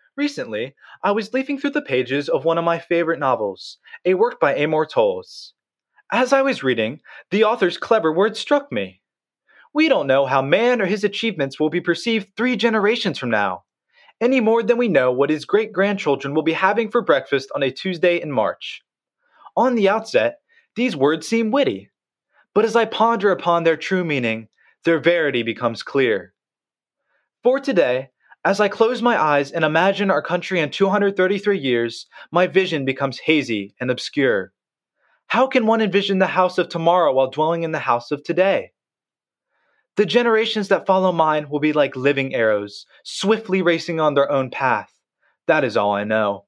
Recently, I was leafing through the pages of one of my favorite novels, a work by Amor Towles. As I was reading, the author's clever words struck me. We don't know how man or his achievements will be perceived 3 generations from now, any more than we know what his great grandchildren will be having for breakfast on a Tuesday in March. On the outset, these words seem witty, but as I ponder upon their true meaning, their verity becomes clear. For today, as I close my eyes and imagine our country in 233 years, my vision becomes hazy and obscure. How can one envision the house of tomorrow while dwelling in the house of today? The generations that follow mine will be like living arrows, swiftly racing on their own path. That is all I know.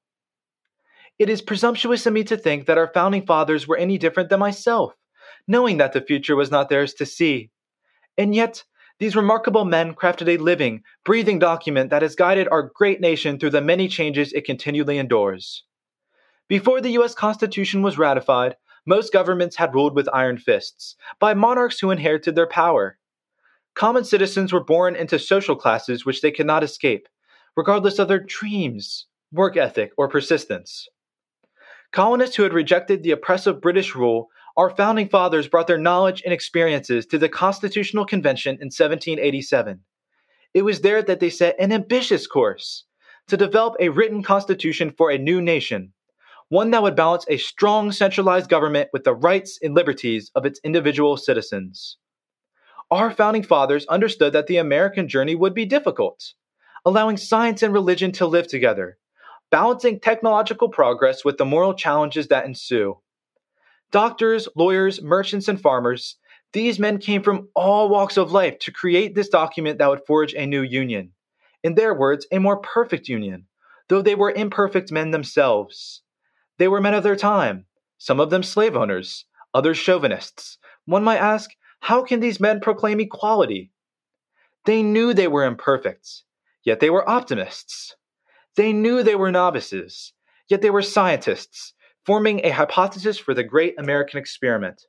It is presumptuous of me to think that our founding fathers were any different than myself, knowing that the future was not theirs to see. And yet, these remarkable men crafted a living, breathing document that has guided our great nation through the many changes it continually endures. Before the U.S. Constitution was ratified, most governments had ruled with iron fists, by monarchs who inherited their power. Common citizens were born into social classes which they could not escape, regardless of their dreams, work ethic, or persistence. Colonists who had rejected the oppressive British rule, our founding fathers brought their knowledge and experiences to the Constitutional Convention in 1787. It was there that they set an ambitious course to develop a written constitution for a new nation, one that would balance a strong centralized government with the rights and liberties of its individual citizens. Our founding fathers understood that the American journey would be difficult, allowing science and religion to live together, balancing technological progress with the moral challenges that ensue. Doctors, lawyers, merchants, and farmers, these men came from all walks of life to create this document that would forge a new union. In their words, a more perfect union, though they were imperfect men themselves. They were men of their time, some of them slave owners, others chauvinists. One might ask, how can these men proclaim equality? They knew they were imperfect, yet they were optimists. They knew they were novices, yet they were scientists, forming a hypothesis for the great American experiment.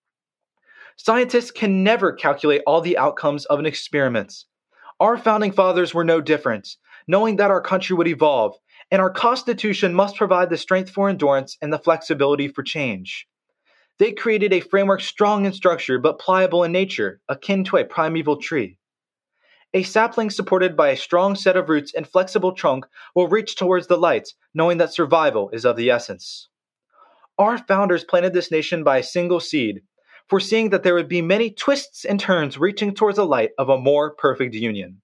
Scientists can never calculate all the outcomes of an experiment. Our founding fathers were no different, knowing that our country would evolve, and our Constitution must provide the strength for endurance and the flexibility for change. They created a framework strong in structure but pliable in nature, akin to a primeval tree. A sapling supported by a strong set of roots and flexible trunk will reach towards the light, knowing that survival is of the essence. Our founders planted this nation by a single seed, foreseeing that there would be many twists and turns reaching towards the light of a more perfect union.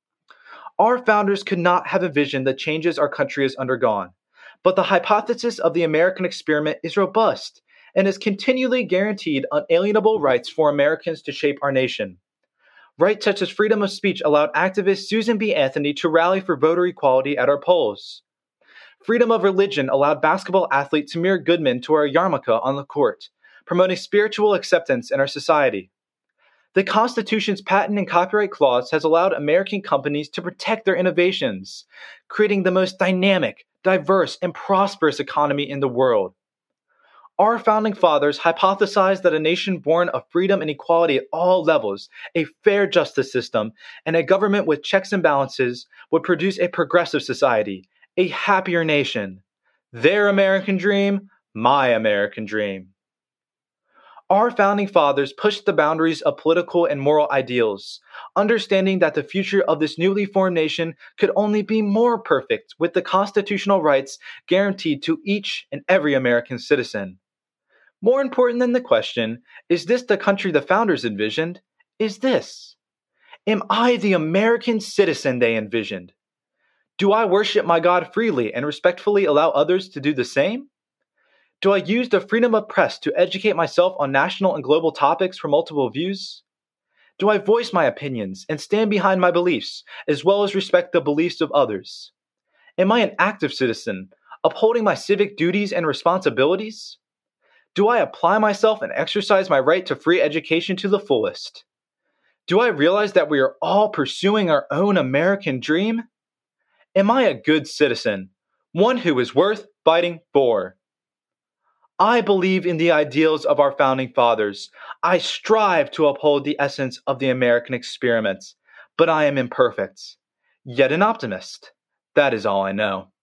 Our founders could not have envisioned the changes our country has undergone, but the hypothesis of the American experiment is robust and has continually guaranteed unalienable rights for Americans to shape our nation. Rights such as freedom of speech allowed activist Susan B. Anthony to rally for voter equality at our polls. Freedom of religion allowed basketball athlete Tamir Goodman to wear a yarmulke on the court, promoting spiritual acceptance in our society. The Constitution's patent and copyright clause has allowed American companies to protect their innovations, creating the most dynamic, diverse, and prosperous economy in the world. Our founding fathers hypothesized that a nation born of freedom and equality at all levels, a fair justice system, and a government with checks and balances would produce a progressive society, a happier nation. Their American dream, my American dream. Our founding fathers pushed the boundaries of political and moral ideals, understanding that the future of this newly formed nation could only be more perfect with the constitutional rights guaranteed to each and every American citizen. More important than the question, is this the country the founders envisioned? Is this, am I the American citizen they envisioned? Do I worship my God freely and respectfully allow others to do the same? Do I use the freedom of press to educate myself on national and global topics from multiple views? Do I voice my opinions and stand behind my beliefs, as well as respect the beliefs of others? Am I an active citizen, upholding my civic duties and responsibilities? Do I apply myself and exercise my right to free education to the fullest? Do I realize that we are all pursuing our own American dream? Am I a good citizen, one who is worth fighting for? I believe in the ideals of our founding fathers. I strive to uphold the essence of the American experiment, but I am imperfect, yet an optimist. That is all I know.